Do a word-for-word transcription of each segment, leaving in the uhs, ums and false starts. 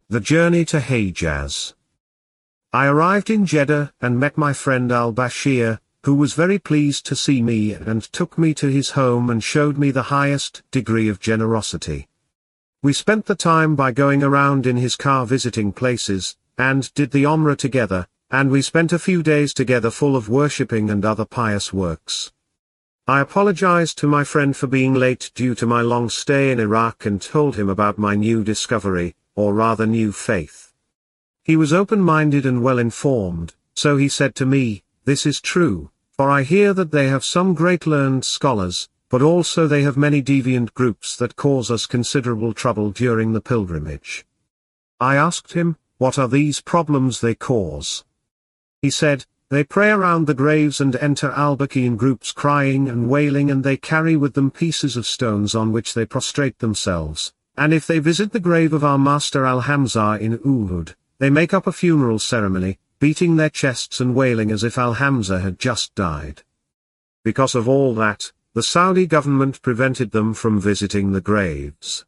The journey to Hejaz. I arrived in Jeddah and met my friend al-Bashir, who was very pleased to see me and took me to his home and showed me the highest degree of generosity. We spent the time by going around in his car visiting places, and did the Umrah together, and we spent a few days together full of worshipping and other pious works. I apologized to my friend for being late due to my long stay in Iraq and told him about my new discovery, or rather new faith. He was open-minded and well-informed, so he said to me, "This is true, for I hear that they have some great learned scholars, but also they have many deviant groups that cause us considerable trouble during the pilgrimage." I asked him, "What are these problems they cause?" He said, "They pray around the graves and enter al-Baqi in groups crying and wailing, and they carry with them pieces of stones on which they prostrate themselves, and if they visit the grave of our master al-Hamza in Uhud, they make up a funeral ceremony, beating their chests and wailing as if al-Hamza had just died. Because of all that, the Saudi government prevented them from visiting the graves."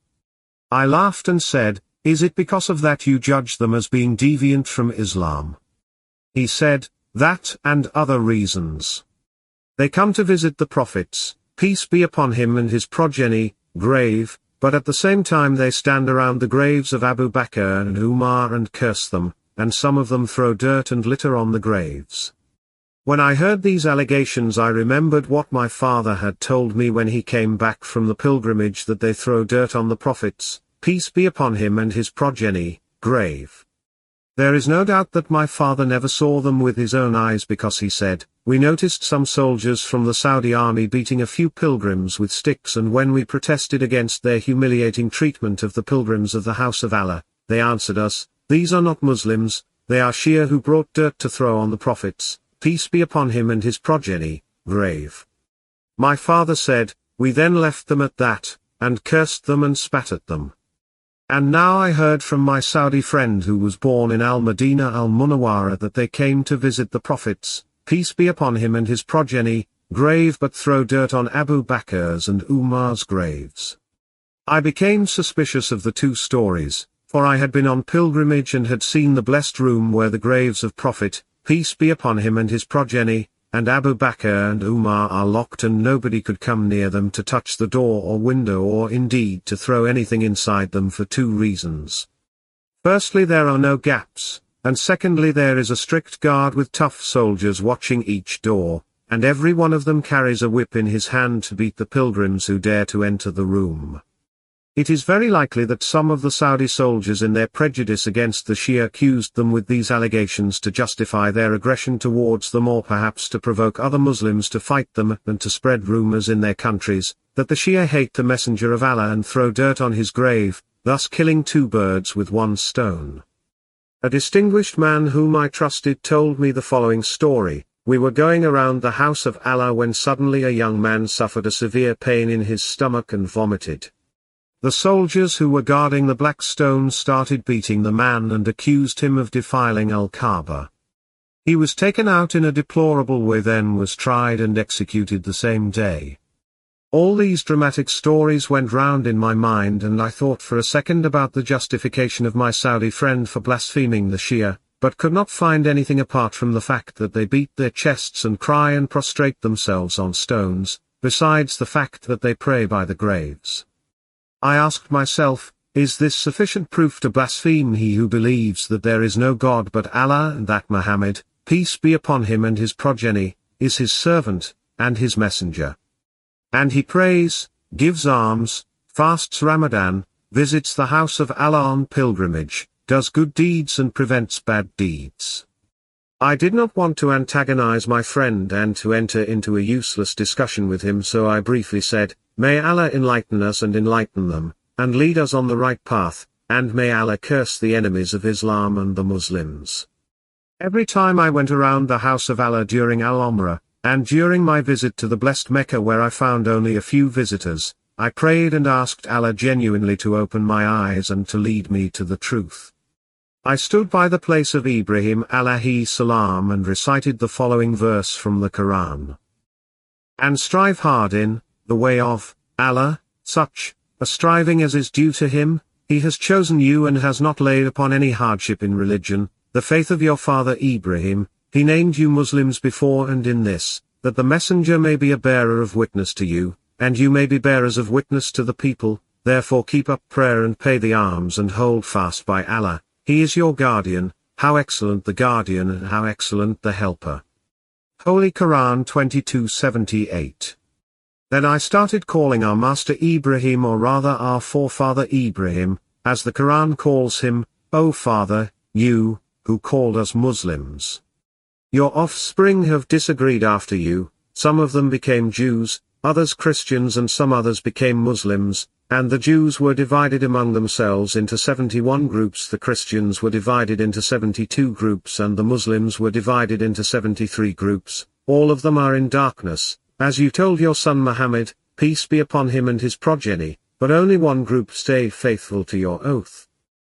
I laughed and said, "Is it because of that you judge them as being deviant from Islam?" He said, "That and other reasons. They come to visit the Prophet's, peace be upon him and his progeny, grave, but at the same time they stand around the graves of Abu Bakr and Umar and curse them, and some of them throw dirt and litter on the graves." When I heard these allegations, I remembered what my father had told me when he came back from the pilgrimage, that they throw dirt on the Prophet's, peace be upon him and his progeny, grave. There is no doubt that my father never saw them with his own eyes, because he said, "We noticed some soldiers from the Saudi army beating a few pilgrims with sticks, and when we protested against their humiliating treatment of the pilgrims of the house of Allah, they answered us, 'These are not Muslims, they are Shia who brought dirt to throw on the Prophet's, peace be upon him and his progeny, grave.'" My father said, "We then left them at that, and cursed them and spat at them. And now I heard from my Saudi friend who was born in al-Madinah al-Munawwara that they came to visit the Prophet's, peace be upon him and his progeny, grave, but throw dirt on Abu Bakr's and Umar's graves." I became suspicious of the two stories, for I had been on pilgrimage and had seen the blessed room where the graves of Prophet, peace be upon him and his progeny, and Abu Bakr and Umar are locked, and nobody could come near them to touch the door or window, or indeed to throw anything inside them, for two reasons. Firstly, there are no gaps, and secondly, there is a strict guard with tough soldiers watching each door, and every one of them carries a whip in his hand to beat the pilgrims who dare to enter the room. It is very likely that some of the Saudi soldiers in their prejudice against the Shia accused them with these allegations to justify their aggression towards them, or perhaps to provoke other Muslims to fight them and to spread rumors in their countries, that the Shia hate the Messenger of Allah and throw dirt on his grave, thus killing two birds with one stone. A distinguished man whom I trusted told me the following story. We were going around the house of Allah when suddenly a young man suffered a severe pain in his stomach and vomited. The soldiers who were guarding the black stone started beating the man and accused him of defiling Al-Kaaba. He was taken out in a deplorable way, then was tried and executed the same day. All these dramatic stories went round in my mind, and I thought for a second about the justification of my Saudi friend for blaspheming the Shia, but could not find anything apart from the fact that they beat their chests and cry and prostrate themselves on stones, besides the fact that they pray by the graves. I asked myself, is this sufficient proof to blaspheme he who believes that there is no God but Allah, and that Muhammad, peace be upon him and his progeny, is his servant, and his messenger? And he prays, gives alms, fasts Ramadan, visits the house of Allah on pilgrimage, does good deeds and prevents bad deeds. I did not want to antagonize my friend and to enter into a useless discussion with him, so I briefly said, "May Allah enlighten us and enlighten them, and lead us on the right path, and may Allah curse the enemies of Islam and the Muslims." Every time I went around the house of Allah during Al-Umrah, and during my visit to the blessed Mecca where I found only a few visitors, I prayed and asked Allah genuinely to open my eyes and to lead me to the truth. I stood by the place of Ibrahim alayhi salam and recited the following verse from the Quran. "And strive hard in the way of Allah, such a striving as is due to him, He has chosen you and has not laid upon any hardship in religion, the faith of your father Ibrahim. He named you Muslims before and in this, that the messenger may be a bearer of witness to you, and you may be bearers of witness to the people. Therefore keep up prayer and pay the alms and hold fast by Allah. He is your guardian. How excellent the guardian and how excellent the helper. Holy Quran twenty-two seventy-eight. Then I started calling our master Ibrahim, or rather our forefather Ibrahim, as the Quran calls him, O Father, you, who called us Muslims. Your offspring have disagreed after you, some of them became Jews, others Christians, and some others became Muslims, and the Jews were divided among themselves into seventy-one groups, the Christians were divided into seventy-two groups, and the Muslims were divided into seventy-three groups. All of them are in darkness, as you told your son Muhammad, peace be upon him and his progeny, but only one group stay faithful to your oath.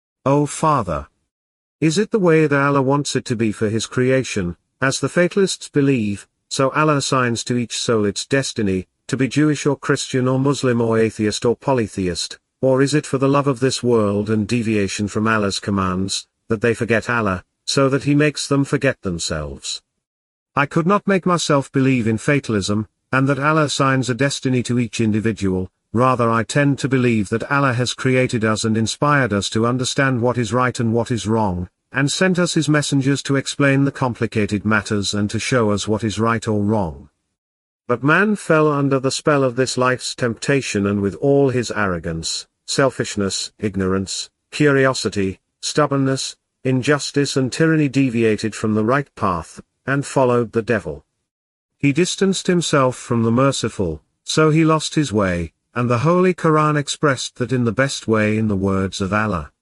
O Father! Is it the way that Allah wants it to be for his creation, as the fatalists believe, so Allah assigns to each soul its destiny, to be Jewish or Christian or Muslim or atheist or polytheist, or is it for the love of this world and deviation from Allah's commands, that they forget Allah, so that he makes them forget themselves? I could not make myself believe in fatalism, and that Allah assigns a destiny to each individual. Rather I tend to believe that Allah has created us and inspired us to understand what is right and what is wrong, and sent us his messengers to explain the complicated matters and to show us what is right or wrong. But man fell under the spell of this life's temptation, and with all his arrogance, selfishness, ignorance, curiosity, stubbornness, injustice and tyranny deviated from the right path, and followed the devil. He distanced himself from the merciful, so he lost his way, and the Holy Quran expressed that in the best way in the words of Allah.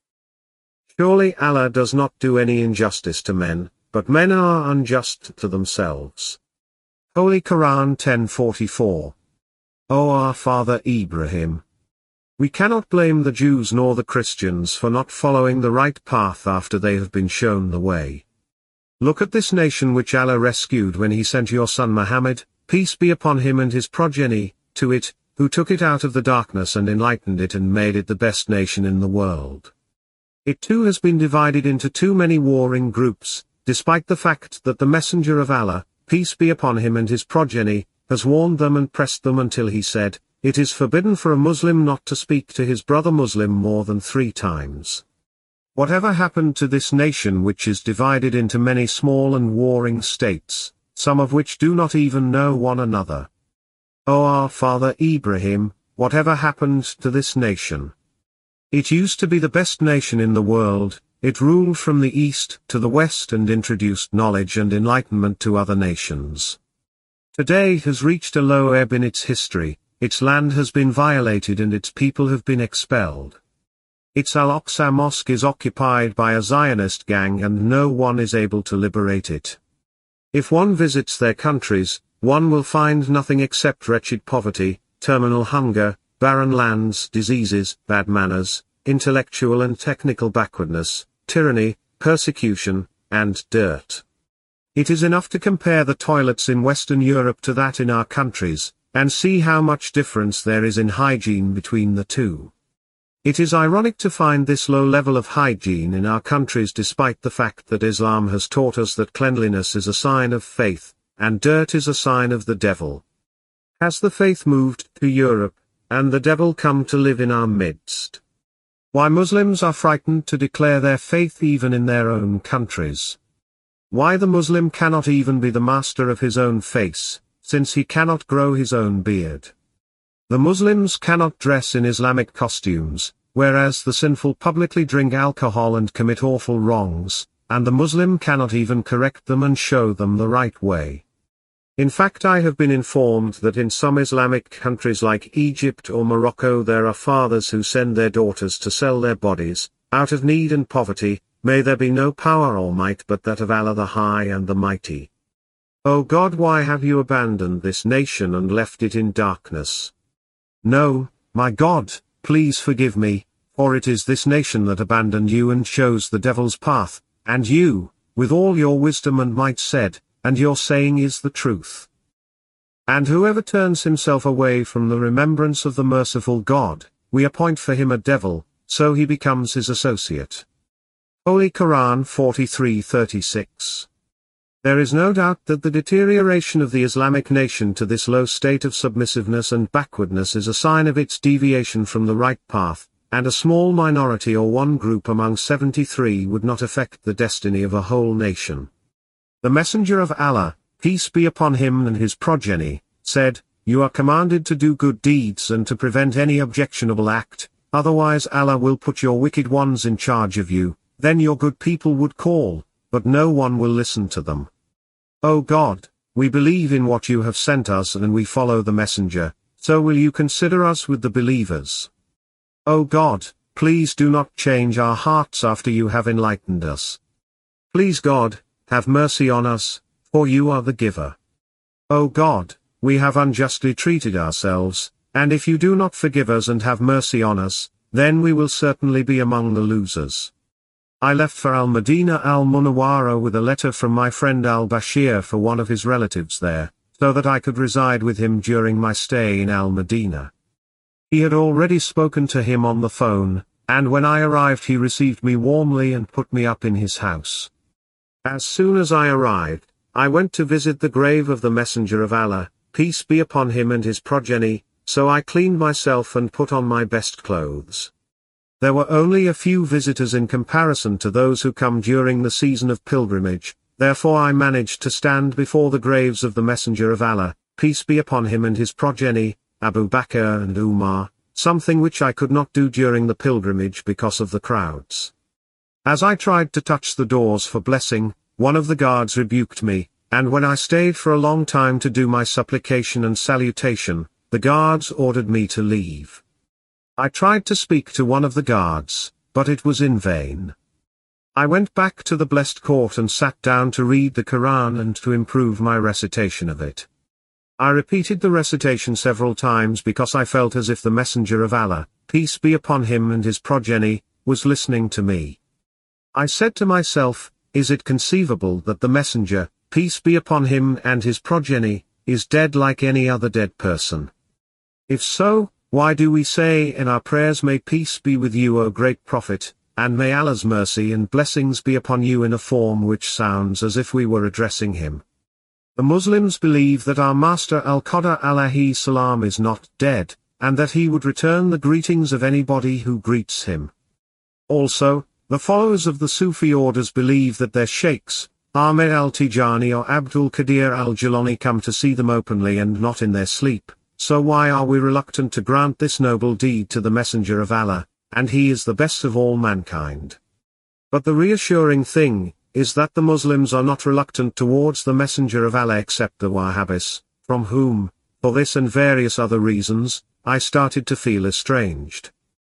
Surely Allah does not do any injustice to men, but men are unjust to themselves. Holy Quran ten forty-four. O our father Ibrahim! We cannot blame the Jews nor the Christians for not following the right path after they have been shown the way. Look at this nation which Allah rescued when he sent your son Muhammad, peace be upon him and his progeny, to it, who took it out of the darkness and enlightened it and made it the best nation in the world. It too has been divided into too many warring groups, despite the fact that the Messenger of Allah, peace be upon him and his progeny, has warned them and pressed them until he said, it is forbidden for a Muslim not to speak to his brother Muslim more than three times. Whatever happened to this nation which is divided into many small and warring states, some of which do not even know one another? O our father Ibrahim, whatever happened to this nation? It used to be the best nation in the world, it ruled from the east to the west and introduced knowledge and enlightenment to other nations. Today it has reached a low ebb in its history, its land has been violated and its people have been expelled. Its Al-Aqsa Mosque is occupied by a Zionist gang and no one is able to liberate it. If one visits their countries, one will find nothing except wretched poverty, terminal hunger, barren lands, diseases, bad manners, intellectual and technical backwardness, tyranny, persecution, and dirt. It is enough to compare the toilets in Western Europe to that in our countries, and see how much difference there is in hygiene between the two. It is ironic to find this low level of hygiene in our countries despite the fact that Islam has taught us that cleanliness is a sign of faith, and dirt is a sign of the devil. Has the faith moved to Europe, and the devil come to live in our midst? Why Muslims are frightened to declare their faith even in their own countries? Why the Muslim cannot even be the master of his own face, since he cannot grow his own beard? The Muslims cannot dress in Islamic costumes, whereas the sinful publicly drink alcohol and commit awful wrongs, and the Muslim cannot even correct them and show them the right way. In fact, I have been informed that in some Islamic countries like Egypt or Morocco there are fathers who send their daughters to sell their bodies, out of need and poverty. May there be no power or might but that of Allah the High and the Mighty. O God, why have you abandoned this nation and left it in darkness? No, my God, please forgive me, for it is this nation that abandoned you and chose the devil's path, and you, with all your wisdom and might said, and your saying is the truth. And whoever turns himself away from the remembrance of the merciful God, we appoint for him a devil, so he becomes his associate. Holy Quran forty-three thirty-six. There is no doubt that the deterioration of the Islamic nation to this low state of submissiveness and backwardness is a sign of its deviation from the right path, and a small minority or one group among seventy-three would not affect the destiny of a whole nation. The Messenger of Allah, peace be upon him and his progeny, said, "You are commanded to do good deeds and to prevent any objectionable act, otherwise Allah will put your wicked ones in charge of you, then your good people would call, but no one will listen to them. O God, we believe in what you have sent us and we follow the Messenger, so will you consider us with the believers. O God, please do not change our hearts after you have enlightened us. Please God, have mercy on us, for you are the giver. O God, we have unjustly treated ourselves, and if you do not forgive us and have mercy on us, then we will certainly be among the losers." I left for Al-Madinah al-Munawwara with a letter from my friend al-Bashir for one of his relatives there, so that I could reside with him during my stay in Al-Madinah. He had already spoken to him on the phone, and when I arrived he received me warmly and put me up in his house. As soon as I arrived, I went to visit the grave of the Messenger of Allah, peace be upon him and his progeny, so I cleaned myself and put on my best clothes. There were only a few visitors in comparison to those who come during the season of pilgrimage, therefore I managed to stand before the graves of the Messenger of Allah, peace be upon him and his progeny, Abu Bakr and Umar, something which I could not do during the pilgrimage because of the crowds. As I tried to touch the doors for blessing, one of the guards rebuked me, and when I stayed for a long time to do my supplication and salutation, the guards ordered me to leave. I tried to speak to one of the guards, but it was in vain. I went back to the blessed court and sat down to read the Quran and to improve my recitation of it. I repeated the recitation several times because I felt as if the Messenger of Allah, peace be upon him and his progeny, was listening to me. I said to myself, is it conceivable that the Messenger, peace be upon him and his progeny, is dead like any other dead person? If so, why do we say in our prayers, may peace be with you O great Prophet, and may Allah's mercy and blessings be upon you, in a form which sounds as if we were addressing him? The Muslims believe that our Master Al-Qadr alayhi salam is not dead, and that he would return the greetings of anybody who greets him. Also, the followers of the Sufi orders believe that their sheikhs, Ahmed al-Tijani or Abdul Qadir al-Jilani, come to see them openly and not in their sleep. So why are we reluctant to grant this noble deed to the Messenger of Allah, and he is the best of all mankind? But the reassuring thing is that the Muslims are not reluctant towards the Messenger of Allah except the Wahhabis, from whom, for this and various other reasons, I started to feel estranged.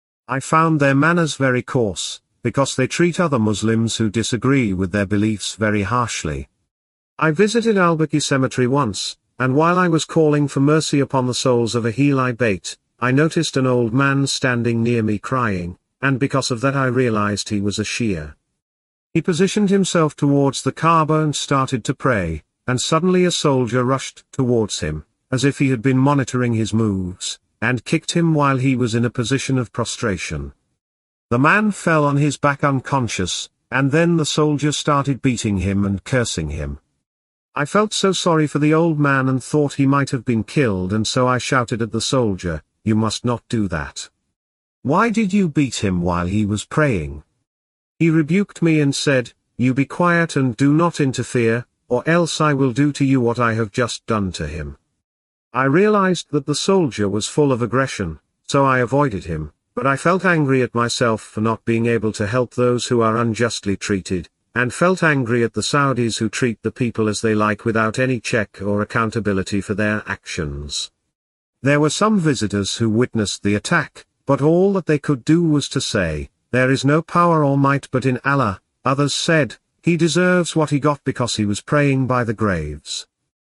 I found their manners very coarse, because they treat other Muslims who disagree with their beliefs very harshly. I visited Al-Baqi cemetery once, and while I was calling for mercy upon the souls of Ahlul Bayt, I noticed an old man standing near me crying, and because of that I realized he was a Shia. He positioned himself towards the Kaaba and started to pray, and suddenly a soldier rushed towards him, as if he had been monitoring his moves, and kicked him while he was in a position of prostration. The man fell on his back unconscious, and then the soldier started beating him and cursing him. I felt so sorry for the old man and thought he might have been killed, and so I shouted at the soldier, "You must not do that. Why did you beat him while he was praying?" He rebuked me and said, "You be quiet and do not interfere, or else I will do to you what I have just done to him." I realized that the soldier was full of aggression, so I avoided him, but I felt angry at myself for not being able to help those who are unjustly treated, and felt angry at the Saudis who treat the people as they like without any check or accountability for their actions. There were some visitors who witnessed the attack, but all that they could do was to say, "There is no power or might but in Allah." Others said, "He deserves what he got because he was praying by the graves."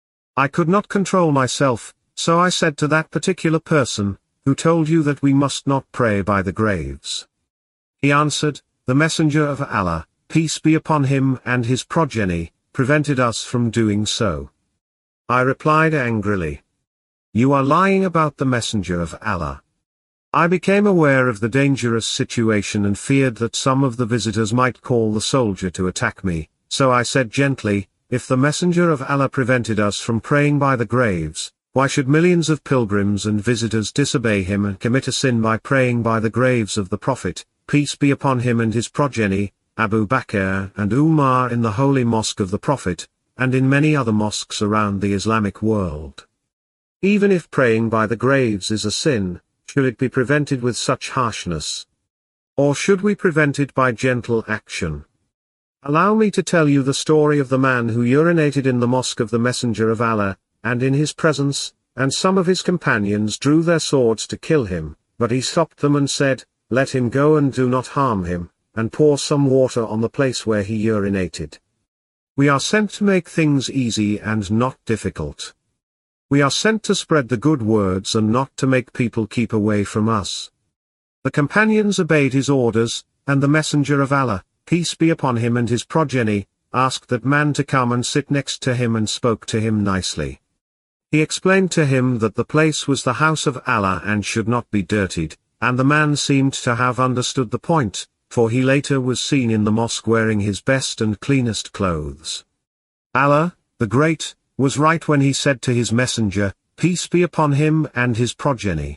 I could not control myself, so I said to that particular person, "Who told you that we must not pray by the graves?" He answered, "The Messenger of Allah, peace be upon him and his progeny, prevented us from doing so." I replied angrily, "You are lying about the Messenger of Allah. I became aware of the dangerous situation and feared that some of the visitors might call the soldier to attack me, so I said gently, if the messenger of Allah prevented us from praying by the graves, why should millions of pilgrims and visitors disobey him and commit a sin by praying by the graves of the Prophet, peace be upon him and his progeny, Abu Bakr and Umar in the holy mosque of the Prophet, and in many other mosques around the Islamic world? Even if praying by the graves is a sin, should it be prevented with such harshness? Or should we prevent it by gentle action? Allow me to tell you the story of the man who urinated in the mosque of the Messenger of Allah, and in his presence, and some of his companions drew their swords to kill him, but he stopped them and said, let him go and do not harm him, and pour some water on the place where he urinated. We are sent to make things easy and not difficult. We are sent to spread the good words and not to make people keep away from us. The companions obeyed his orders, and the Messenger of Allah, peace be upon him and his progeny, asked that man to come and sit next to him and spoke to him nicely. He explained to him that the place was the house of Allah and should not be dirtied, and the man seemed to have understood the point, for he later was seen in the mosque wearing his best and cleanest clothes. Allah, the Great, was right when he said to his messenger, peace be upon him and his progeny.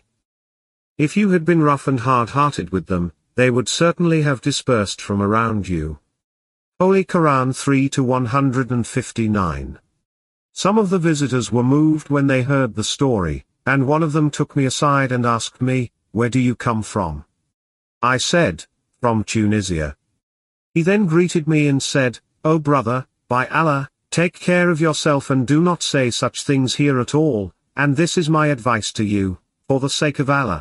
If you had been rough and hard-hearted with them, they would certainly have dispersed from around you. Holy Quran three to one fifty-nine. Some of the visitors were moved when they heard the story, and one of them took me aside and asked me, where do you come from? I said, from Tunisia. He then greeted me and said, O brother, by Allah, take care of yourself and do not say such things here at all, and this is my advice to you, for the sake of Allah.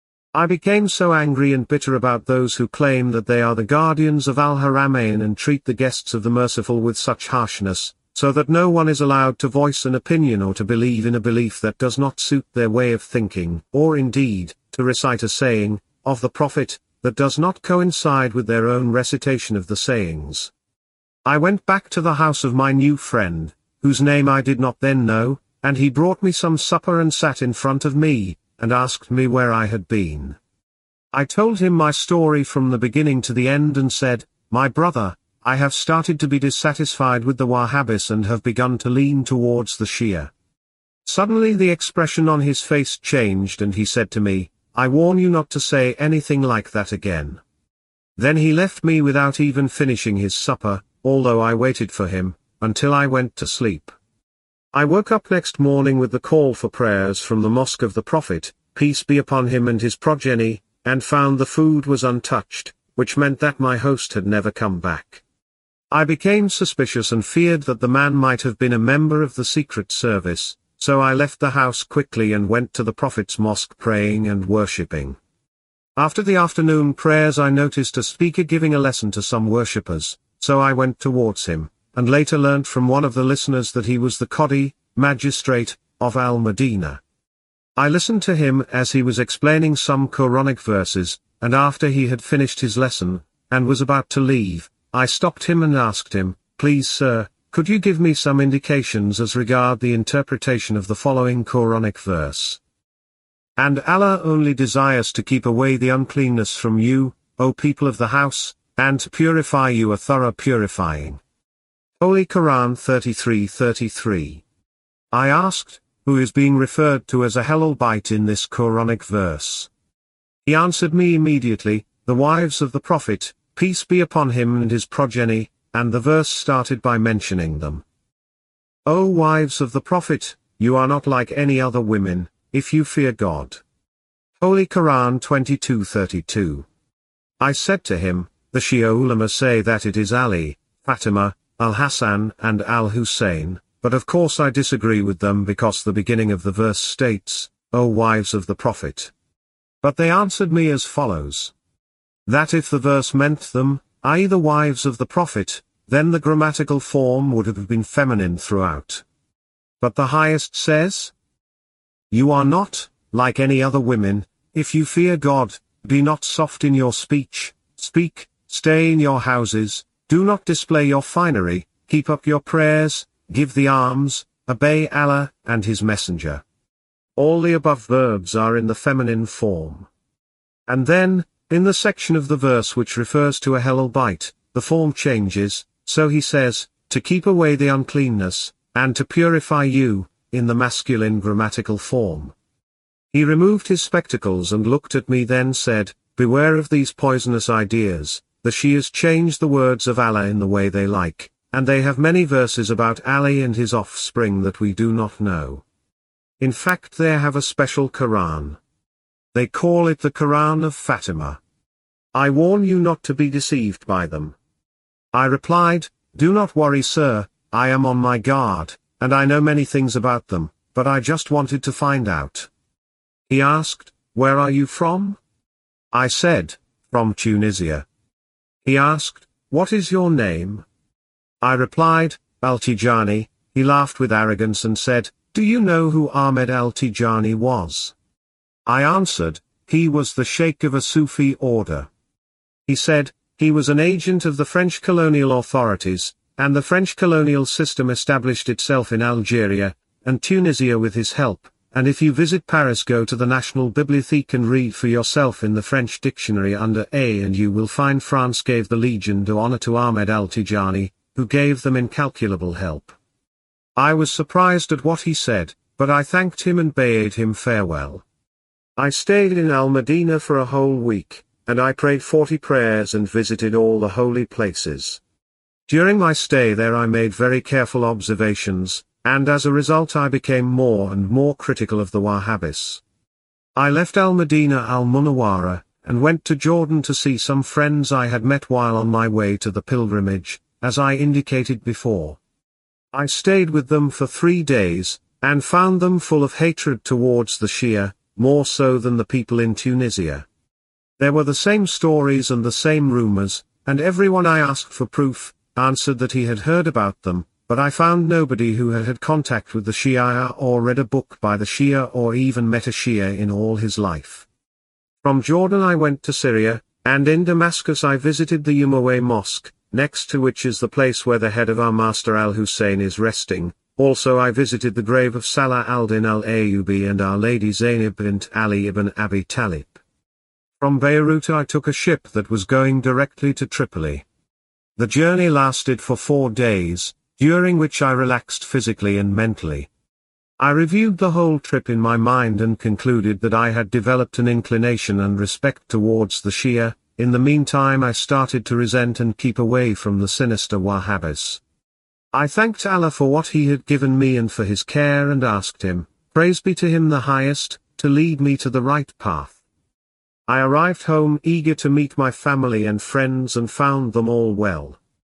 I became so angry and bitter about those who claim that they are the guardians of Al-Haramain and treat the guests of the Merciful with such harshness, so that no one is allowed to voice an opinion or to believe in a belief that does not suit their way of thinking, or indeed, to recite a saying, of the Prophet, that does not coincide with their own recitation of the sayings. I went back to the house of my new friend, whose name I did not then know, and he brought me some supper and sat in front of me, and asked me where I had been. I told him my story from the beginning to the end and said, my brother, I have started to be dissatisfied with the Wahhabis and have begun to lean towards the Shia. Suddenly the expression on his face changed and he said to me, I warn you not to say anything like that again. Then he left me without even finishing his supper, although I waited for him, until I went to sleep. I woke up next morning with the call for prayers from the mosque of the Prophet, peace be upon him and his progeny, and found the food was untouched, which meant that my host had never come back. I became suspicious and feared that the man might have been a member of the Secret Service, so I left the house quickly and went to the Prophet's mosque praying and worshipping. After the afternoon prayers I noticed a speaker giving a lesson to some worshippers, so I went towards him, and later learnt from one of the listeners that he was the Qadi, magistrate, of Al-Madinah. I listened to him as he was explaining some Quranic verses, and after he had finished his lesson, and was about to leave, I stopped him and asked him, please sir, could you give me some indications as regard the interpretation of the following Quranic verse? And Allah only desires to keep away the uncleanness from you, O people of the house, and to purify you a thorough purifying. Holy Quran thirty-three thirty-three. I asked, who is being referred to as Ahlul-Bayt in this Quranic verse? He answered me immediately, the wives of the Prophet, peace be upon him and his progeny, and the verse started by mentioning them. O wives of the Prophet, you are not like any other women, if you fear God. Holy Quran twenty-two thirty-two. I said to him, the Shia ulama say that it is Ali, Fatima, Al-Hassan and Al-Hussein, but of course I disagree with them because the beginning of the verse states, O wives of the Prophet. But they answered me as follows. That if the verse meant them, that is the wives of the Prophet, then the grammatical form would have been feminine throughout. But the highest says, you are not, like any other women, if you fear God, be not soft in your speech, speak, stay in your houses, do not display your finery, keep up your prayers, give the alms, obey Allah and His Messenger. All the above verbs are in the feminine form. And then, in the section of the verse which refers to a helal bite, the form changes, so he says, to keep away the uncleanness, and to purify you, in the masculine grammatical form. He removed his spectacles and looked at me, then said, beware of these poisonous ideas. The Shias change the words of Allah in the way they like, and they have many verses about Ali and his offspring that we do not know. In fact, they have a special Quran. They call it the Quran of Fatima. I warn you not to be deceived by them. I replied, do not worry, sir, I am on my guard, and I know many things about them, but I just wanted to find out. He asked, where are you from? I said, from Tunisia. He asked, what is your name? I replied, Al-Tijani. He laughed with arrogance and said, do you know who Ahmed Al-Tijani was? I answered, he was the sheikh of a Sufi order. He said, he was an agent of the French colonial authorities, and the French colonial system established itself in Algeria, and Tunisia with his help, and if you visit Paris, go to the National Bibliothèque and read for yourself in the French dictionary under A, and you will find France gave the Legion d'Honneur to Ahmed Al-Tijani, who gave them incalculable help. I was surprised at what he said, but I thanked him and bade him farewell. I stayed in Al-Madinah for a whole week, and I prayed forty prayers and visited all the holy places. During my stay there I made very careful observations, and as a result I became more and more critical of the Wahhabis. I left Al-Madinah al-Munawwara, and went to Jordan to see some friends I had met while on my way to the pilgrimage, as I indicated before. I stayed with them for three days, and found them full of hatred towards the Shia, more so than the people in Tunisia. There were the same stories and the same rumors, and everyone I asked for proof, answered that he had heard about them, but I found nobody who had had contact with the Shia or read a book by the Shia or even met a Shia in all his life. From Jordan I went to Syria, and in Damascus I visited the Umayyad Mosque, next to which is the place where the head of our master al-Hussein is resting. Also I visited the grave of Salah al-Din al-Ayyubi and Our Lady Zainab bint Ali ibn Abi Talib. From Beirut I took a ship that was going directly to Tripoli. The journey lasted for four days, during which I relaxed physically and mentally. I reviewed the whole trip in my mind and concluded that I had developed an inclination and respect towards the Shia. In the meantime I started to resent and keep away from the sinister Wahhabis. I thanked Allah for what he had given me and for his care, and asked him, praise be to him the highest, to lead me to the right path. I arrived home eager to meet my family and friends and found them all well.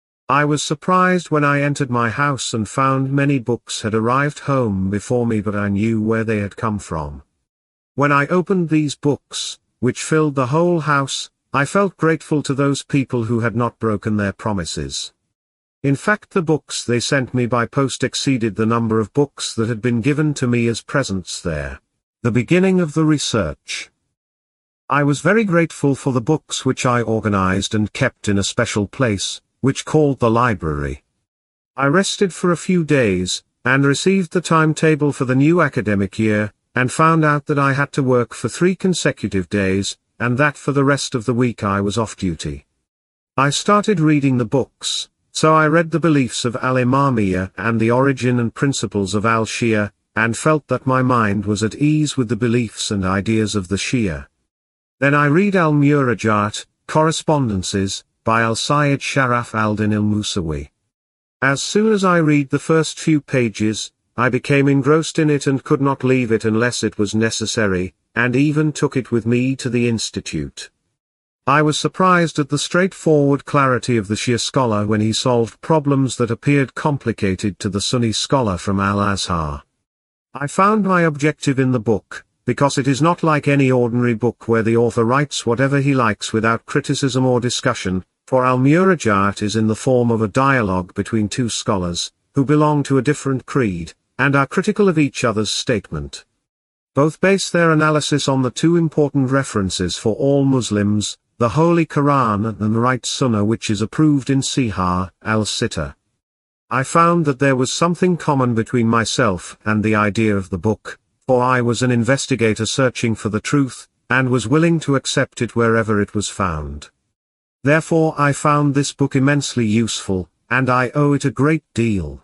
I was surprised when I entered my house and found many books had arrived home before me, but I knew where they had come from. When I opened these books, which filled the whole house, I felt grateful to those people who had not broken their promises. In fact, the books they sent me by post exceeded the number of books that had been given to me as presents there. The beginning of the research. I was very grateful for the books which I organized and kept in a special place, which called the library. I rested for a few days, and received the timetable for the new academic year, and found out that I had to work for three consecutive days, and that for the rest of the week I was off duty. I started reading the books, so I read the beliefs of Al-Imamiyya and the origin and principles of Al-Shia, and felt that my mind was at ease with the beliefs and ideas of the Shia. Then I read Al-Murajat, Correspondences, by Al-Sayyid Sharaf al-Din al-Musawi. As soon as I read the first few pages, I became engrossed in it and could not leave it unless it was necessary, and even took it with me to the institute. I was surprised at the straightforward clarity of the Shia scholar when he solved problems that appeared complicated to the Sunni scholar from Al-Azhar. I found my objective in the book, because it is not like any ordinary book where the author writes whatever he likes without criticism or discussion, for Al-Murajat is in the form of a dialogue between two scholars, who belong to a different creed, and are critical of each other's statement. Both base their analysis on the two important references for all Muslims, the Holy Quran and the right Sunnah, which is approved in Sihah al-Sittah. I found that there was something common between myself and the idea of the book, for I was an investigator searching for the truth, and was willing to accept it wherever it was found. Therefore I found this book immensely useful, and I owe it a great deal.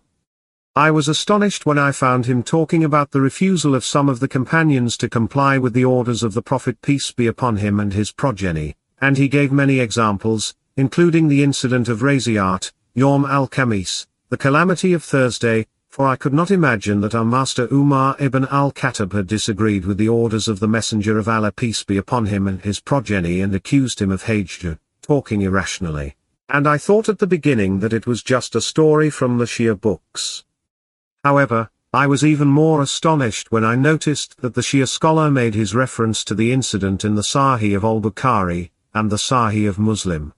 I was astonished when I found him talking about the refusal of some of the companions to comply with the orders of the Prophet peace be upon him and his progeny, and he gave many examples, including the incident of Raziat, Yawm al-Khamis, the calamity of Thursday, for I could not imagine that our master Umar ibn al-Khattab had disagreed with the orders of the Messenger of Allah peace be upon him and his progeny and accused him of hajj, talking irrationally. And I thought at the beginning that it was just a story from the Shia books. However, I was even more astonished when I noticed that the Shia scholar made his reference to the incident in the Sahih of al-Bukhari, and the Sahih of Muslim.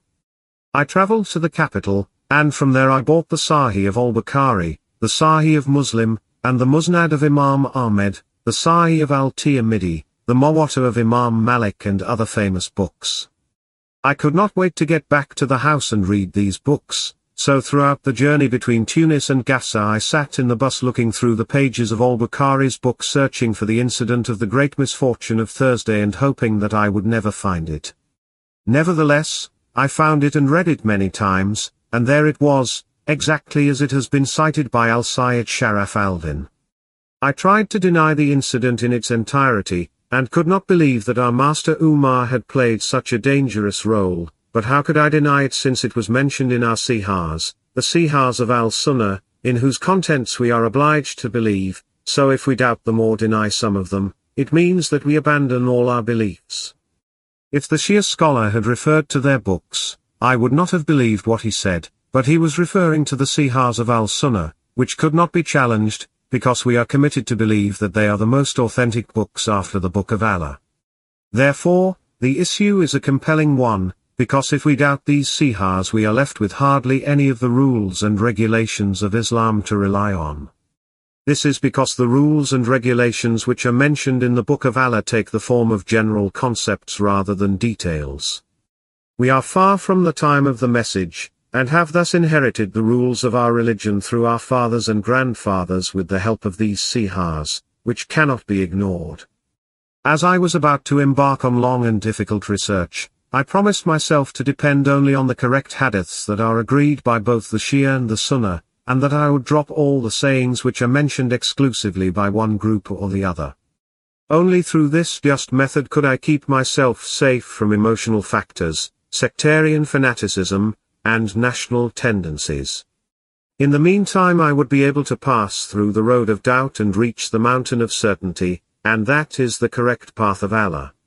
I travelled to the capital, and from there I bought the Sahih of al-Bukhari, the Sahih of Muslim, and the Musnad of Imam Ahmed, the Sahih of al-Tirmidhi, the Muwatta of Imam Malik and other famous books. I could not wait to get back to the house and read these books, so throughout the journey between Tunis and Gaza I sat in the bus looking through the pages of al-Bukhari's book searching for the incident of the great misfortune of Thursday and hoping that I would never find it. Nevertheless, I found it and read it many times, and there it was, exactly as it has been cited by Al-Sayyid Sharaf al-Din. I tried to deny the incident in its entirety, and could not believe that our master Umar had played such a dangerous role, but how could I deny it since it was mentioned in our Sihars, the Sihars of Al-Sunnah, in whose contents we are obliged to believe, so if we doubt them or deny some of them, it means that we abandon all our beliefs. If the Shia scholar had referred to their books, I would not have believed what he said, but he was referring to the Sihars of Al-Sunnah, which could not be challenged, because we are committed to believe that they are the most authentic books after the Book of Allah. Therefore, the issue is a compelling one, because if we doubt these Sihars we are left with hardly any of the rules and regulations of Islam to rely on. This is because the rules and regulations which are mentioned in the Book of Allah take the form of general concepts rather than details. We are far from the time of the message, and have thus inherited the rules of our religion through our fathers and grandfathers with the help of these Sihars, which cannot be ignored. As I was about to embark on long and difficult research, I promised myself to depend only on the correct hadiths that are agreed by both the Shia and the Sunnah, and that I would drop all the sayings which are mentioned exclusively by one group or the other. Only through this just method could I keep myself safe from emotional factors, sectarian fanaticism, and national tendencies. In the meantime I would be able to pass through the road of doubt and reach the mountain of certainty, and that is the correct path of Allah.